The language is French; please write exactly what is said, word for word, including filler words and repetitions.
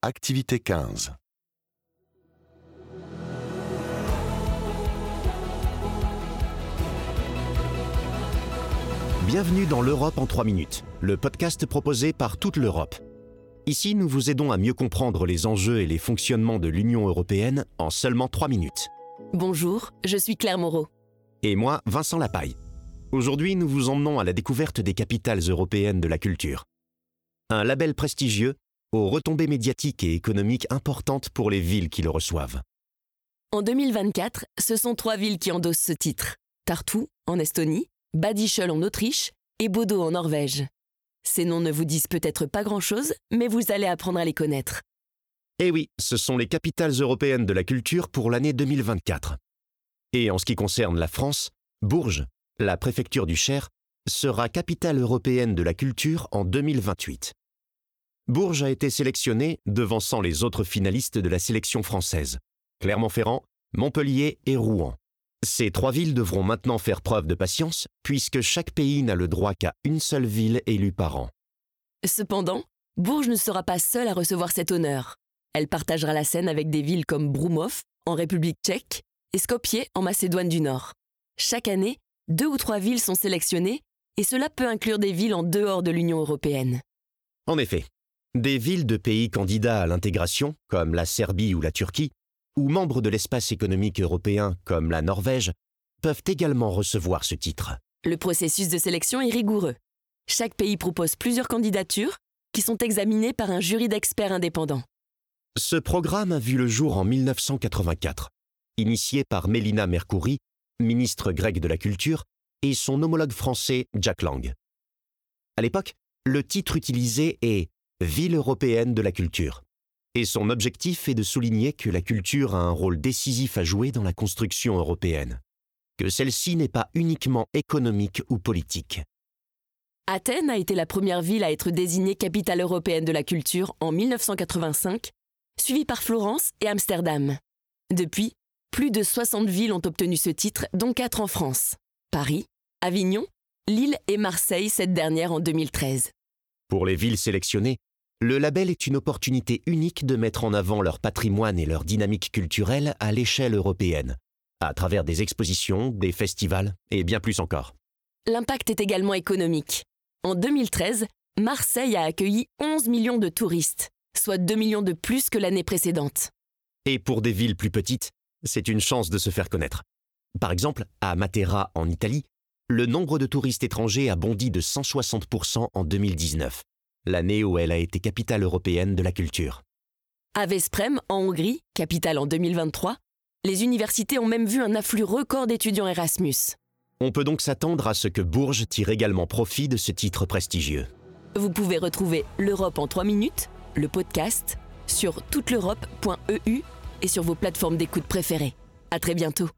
Activité quinze. Bienvenue dans l'Europe en trois minutes, le podcast proposé par toute l'Europe. Ici, nous vous aidons à mieux comprendre les enjeux et les fonctionnements de l'Union européenne en seulement trois minutes. Bonjour, je suis Claire Moreau. Et moi, Vincent Lapaille. Aujourd'hui, nous vous emmenons à la découverte des capitales européennes de la culture. Un label prestigieux aux retombées médiatiques et économiques importantes pour les villes qui le reçoivent. En deux mille vingt-quatre, ce sont trois villes qui endossent ce titre. Tartu, en Estonie, Bad Ischl en Autriche et Bodø en Norvège. Ces noms ne vous disent peut-être pas grand-chose, mais vous allez apprendre à les connaître. Eh oui, ce sont les capitales européennes de la culture pour l'année deux mille vingt-quatre. Et en ce qui concerne la France, Bourges, la préfecture du Cher, sera capitale européenne de la culture en deux mille vingt-huit. Bourges a été sélectionnée devançant les autres finalistes de la sélection française, Clermont-Ferrand, Montpellier et Rouen. Ces trois villes devront maintenant faire preuve de patience, puisque chaque pays n'a le droit qu'à une seule ville élue par an. Cependant, Bourges ne sera pas seule à recevoir cet honneur. Elle partagera la scène avec des villes comme Broumov, en République tchèque, et Skopje, en Macédoine du Nord. Chaque année, deux ou trois villes sont sélectionnées, et cela peut inclure des villes en dehors de l'Union européenne. En effet, des villes de pays candidats à l'intégration, comme la Serbie ou la Turquie, ou membres de l'espace économique européen, comme la Norvège, peuvent également recevoir ce titre. Le processus de sélection est rigoureux. Chaque pays propose plusieurs candidatures qui sont examinées par un jury d'experts indépendants. Ce programme a vu le jour en mille neuf cent quatre-vingt-quatre, initié par Mélina Mercouri, ministre grecque de la Culture, et son homologue français Jack Lang. À l'époque, le titre utilisé est « Ville européenne de la culture ». Et son objectif est de souligner que la culture a un rôle décisif à jouer dans la construction européenne, que celle-ci n'est pas uniquement économique ou politique. Athènes a été la première ville à être désignée capitale européenne de la culture en mille neuf cent quatre-vingt-cinq, suivie par Florence et Amsterdam. Depuis, plus de soixante villes ont obtenu ce titre, dont quatre en France. Paris, Avignon, Lille et Marseille, cette dernière en deux mille treize. Pour les villes sélectionnées, le label est une opportunité unique de mettre en avant leur patrimoine et leur dynamique culturelle à l'échelle européenne, à travers des expositions, des festivals et bien plus encore. L'impact est également économique. En deux mille treize, Marseille a accueilli onze millions de touristes, soit deux millions de plus que l'année précédente. Et pour des villes plus petites, c'est une chance de se faire connaître. Par exemple, à Matera, en Italie, le nombre de touristes étrangers a bondi de cent soixante pour cent en deux mille dix-neuf. L'année où elle a été capitale européenne de la culture. À Veszprém, en Hongrie, capitale en deux mille vingt-trois, les universités ont même vu un afflux record d'étudiants Erasmus. On peut donc s'attendre à ce que Bourges tire également profit de ce titre prestigieux. Vous pouvez retrouver l'Europe en trois minutes, le podcast, sur toute l'europe point e u et sur vos plateformes d'écoute préférées. À très bientôt.